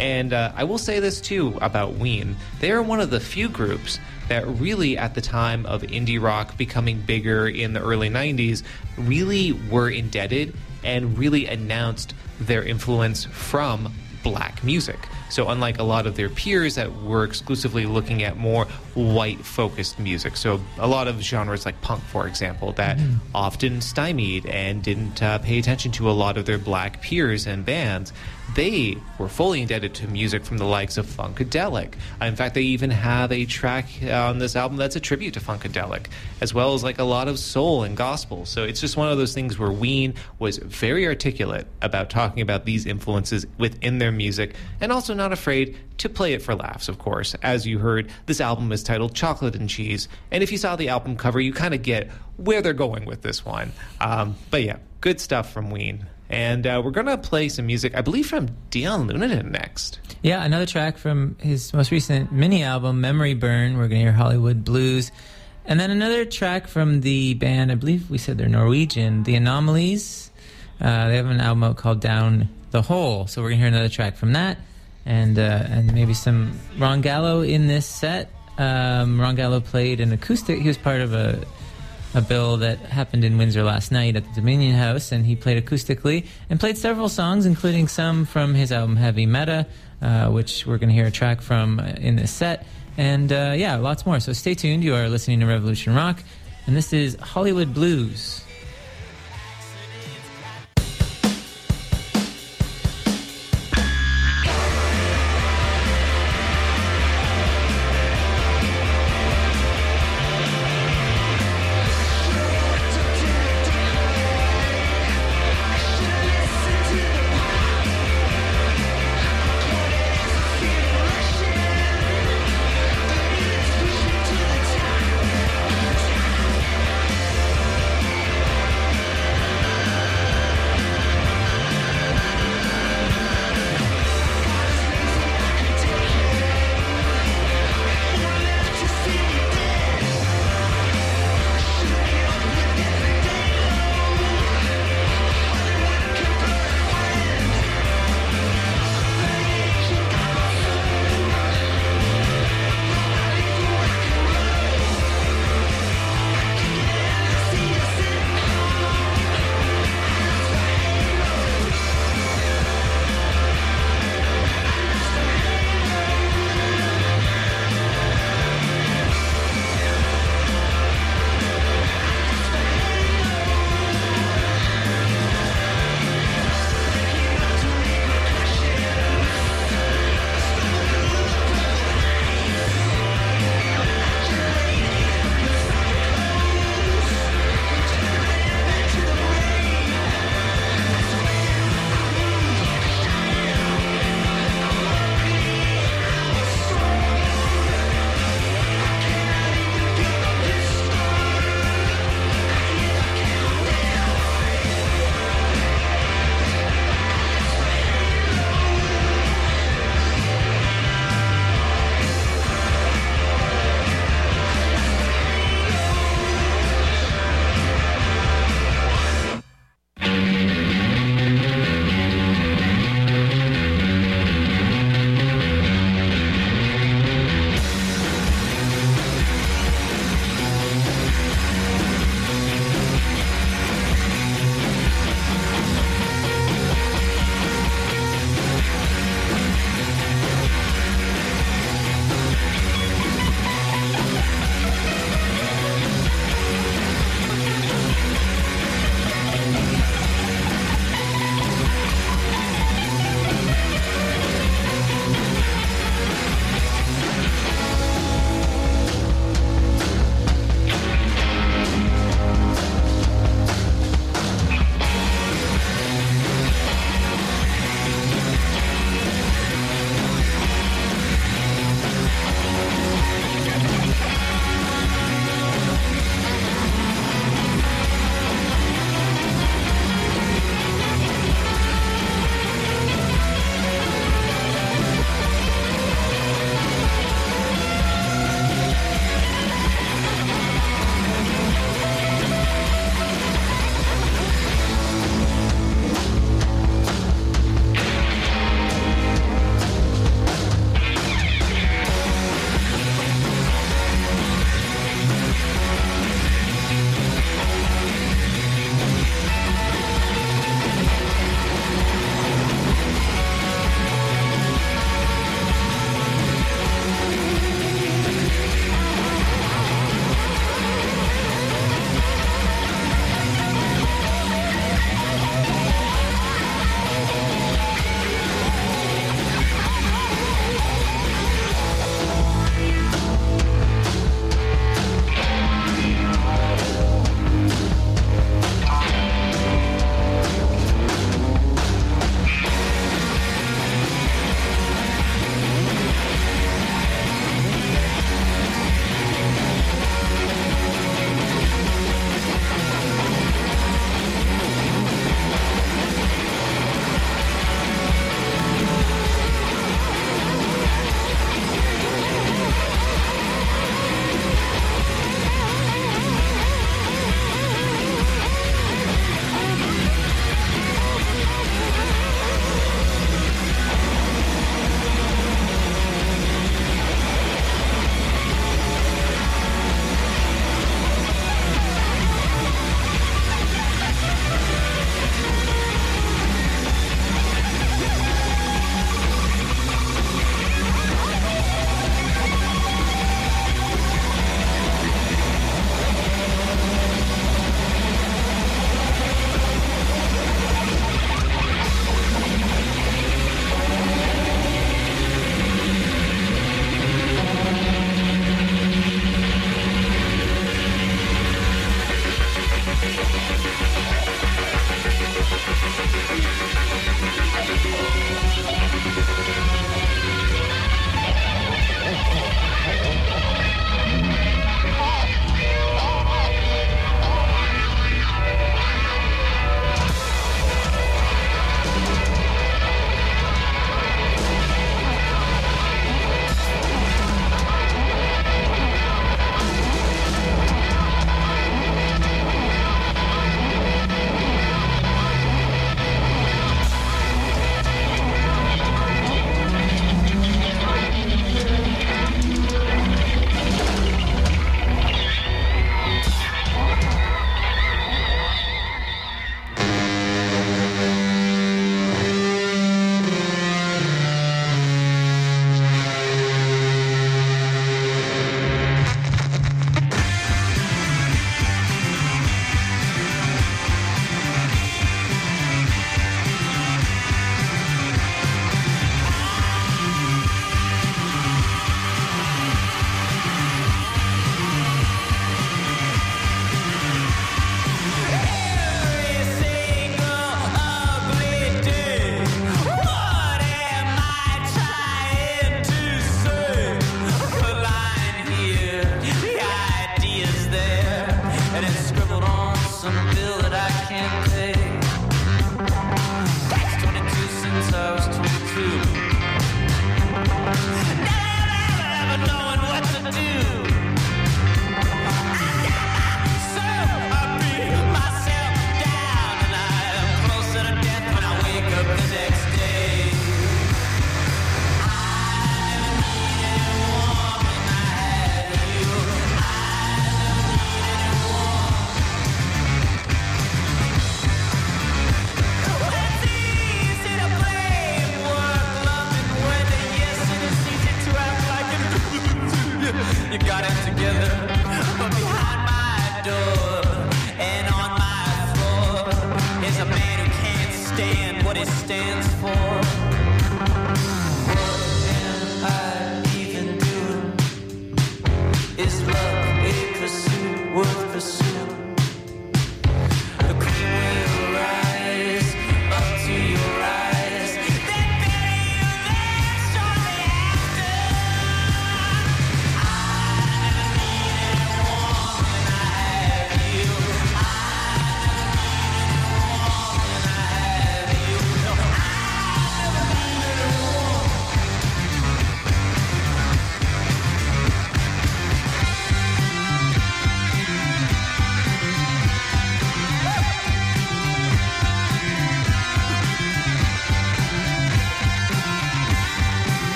And I will say this, too, about Ween. They are one of the few groups that really, at the time of indie rock becoming bigger in the early 90s, really were indebted and really announced their influence from black music. So unlike a lot of their peers that were exclusively looking at more white-focused music, so a lot of genres like punk, for example, that often stymied and didn't pay attention to a lot of their black peers and bands, they were fully indebted to music from the likes of Funkadelic. In fact, they even have a track on this album that's a tribute to Funkadelic, as well as like a lot of soul and gospel. So it's just one of those things where Ween was very articulate about talking about these influences within their music, and also not afraid to play it for laughs, of course. As you heard, this album is titled Chocolate and Cheese, and if you saw the album cover, you kind of get where they're going with this one. But yeah, good stuff from Ween. And we're going to play some music, I believe, from Dion Lunadon next. Yeah, another track from his most recent mini album, Memory Burn. We're going to hear Hollywood Blues. And then another track from the band, I believe we said they're Norwegian, The Anomalies. They have an album out called Down the Hole. So we're going to hear another track from that. And maybe some Ron Gallo in this set. Ron Gallo played an acoustic. He was part of a bill that happened in Windsor last night at the Dominion House, and he played acoustically and played several songs, including some from his album Heavy Meta, which we're going to hear a track from in this set, and yeah, lots more. So stay tuned. You are listening to Revolution Rock, and this is Hollywood Blues.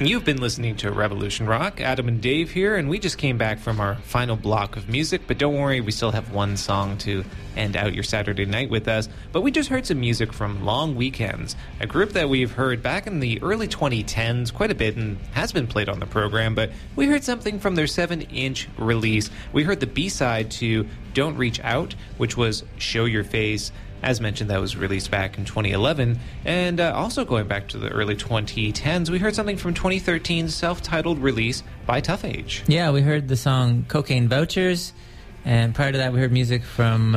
You've been listening to Revolution Rock. Adam and Dave here, and we just came back from our final block of music, but don't worry, we still have one song to end out your Saturday night with us. But we just heard some music from Long Weekends, a group that we've heard back in the early 2010s quite a bit and has been played on the program, but we heard something from their 7-inch release. We heard the B-side to Don't Reach Out, which was Show Your Face. As mentioned, that was released back in 2011. And also going back to the early 2010s, we heard something from 2013's self-titled release by Tough Age. Yeah, we heard the song Cocaine Vouchers. And prior to that, we heard music from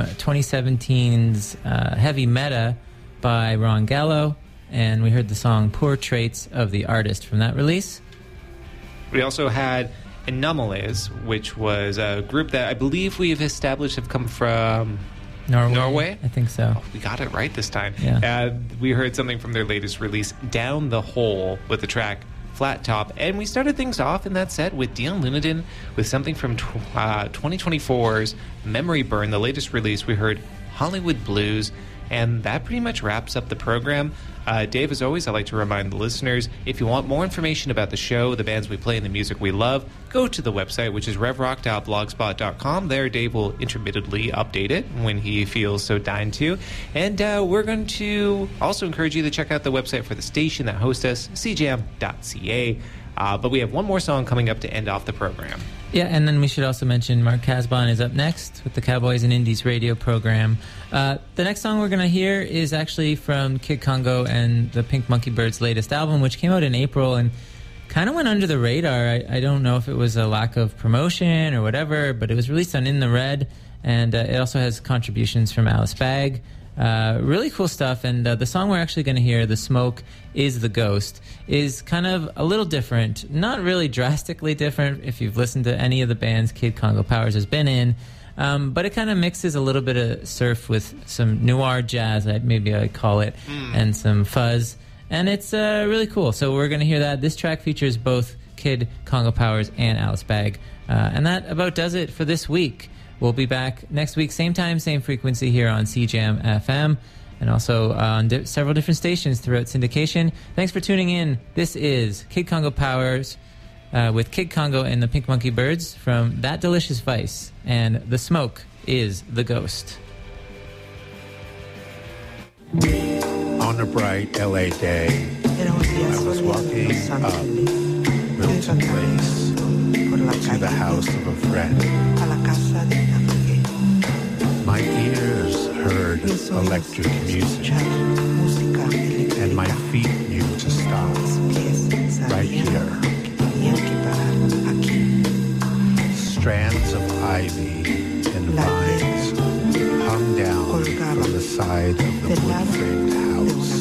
2017's Heavy Meta by Ron Gallo. And we heard the song Poor Traits of the Artist from that release. We also had Anomalies, which was a group that I believe we have established have come from... Norway? I think so. Oh, we got it right this time. Yeah. We heard something from their latest release, Down the Hole, with the track Flat Top. And we started things off in that set with Dion Lunadon with something from 2024's Memory Burn, the latest release. We heard Hollywood Blues. And that pretty much wraps up the program. Dave, as always, I'd like to remind the listeners, if you want more information about the show, the bands we play, and the music we love, go to the website, which is revrock.blogspot.com. There, Dave will intermittently update it when he feels so dined to. And we're going to also encourage you to check out the website for the station that hosts us, cjam.ca. But we have one more song coming up to end off the program. Yeah, and then we should also mention Mark Casbon is up next with the Cowboys and Indies radio program. The next song we're going to hear is actually from Kid Congo and the Pink Monkey Birds' latest album, which came out in April and kind of went under the radar. I don't know if it was a lack of promotion or whatever, but it was released on In the Red, and it also has contributions from Alice Bagg. Really cool stuff, and the song we're actually going to hear, The Smoke is the Ghost, is kind of a little different. Not really drastically different if you've listened to any of the bands Kid Congo Powers has been in, but it kind of mixes a little bit of surf with some noir jazz, maybe I'd call it, and some fuzz, and it's really cool. So we're going to hear that. This track features both Kid Congo Powers and Alice Bagg, and that about does it for this week. We'll be back next week, same time, same frequency here on CJAM FM, and also on several different stations throughout syndication. Thanks for tuning in. This is Kid Congo Powers with Kid Congo and the Pink Monkey Birds from That Delicious Vice, and The Smoke is the Ghost. On a bright LA day, I was walking up Milton Place to the house of a friend. My ears heard electric music, and my feet knew to stop right here. Strands of ivy and vines hung down from the side of the wood-framed house.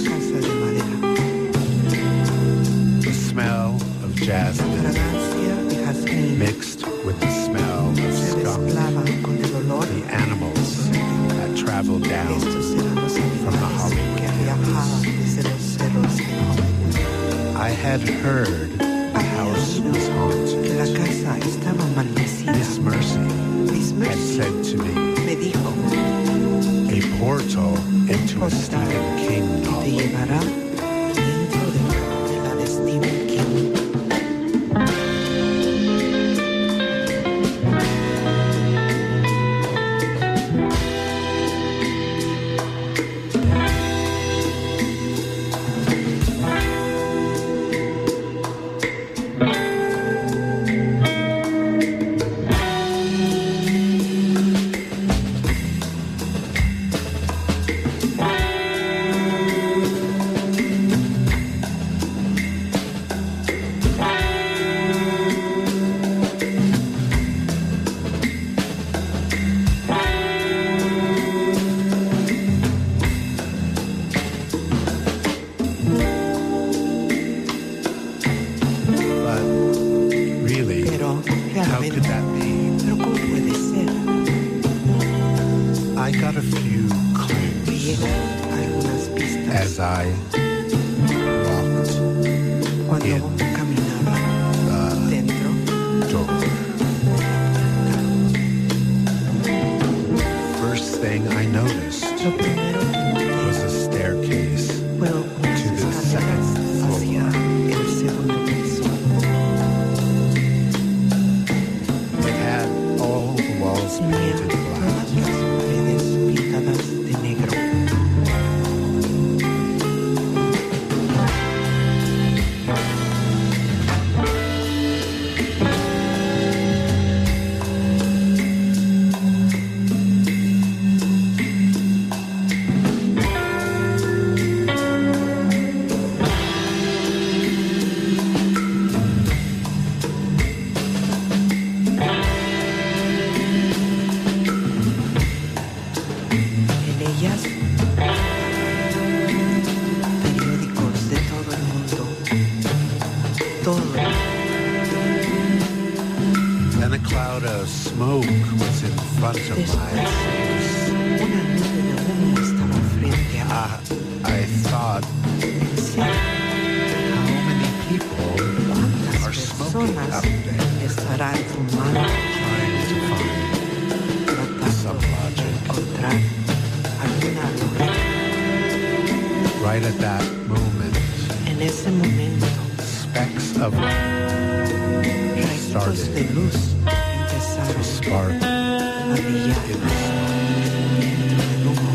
The smell of jasmine mixed with the smell of skunk, the animals that traveled down from the Hollywood Hills. I had heard the house was haunted. Miss Mercy had said to me, a portal into a Stephen King novel. En ellas, periódicos de todo el mundo. Todo. And a cloud of smoke was in front of my face. Una nube de humo estaba frente a mí. I thought, Pensé, how many people ¿cuántas are smoking personas up there, estarán fumando, trying to find tratando some de logic? encontrar alguna lógica? Right at that moment, En ese momento, specks of rayitos de luz empezaron spark a brillar in the dentro del humo.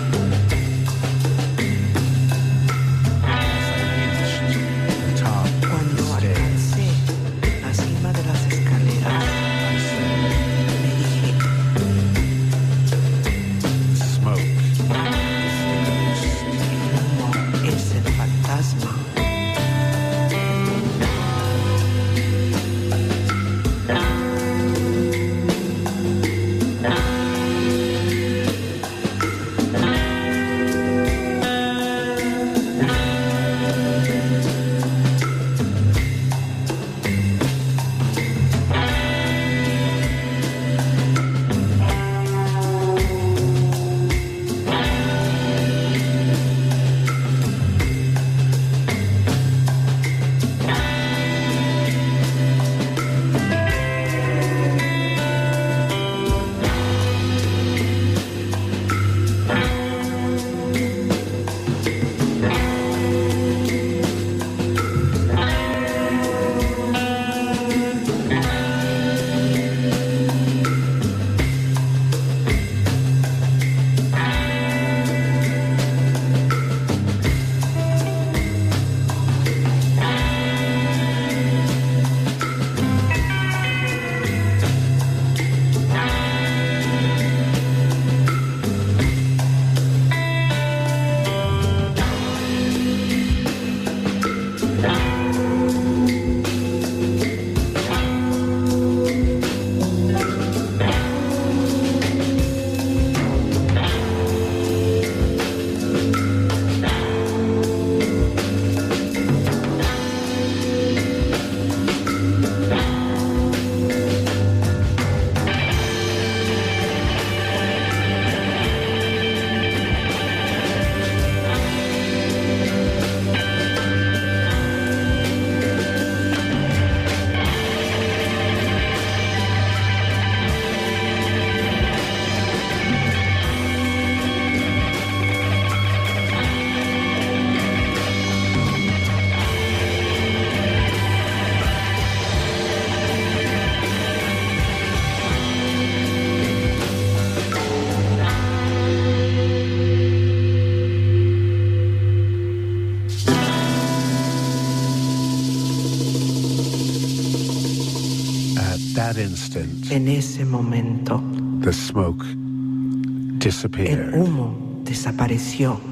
top of Cuando the stairs. alcancé la cima de las escaleras, I said, me dije, smoke is the ghost. el humo es el fantasma. That instant, En ese momento, the smoke el disappeared. humo desapareció.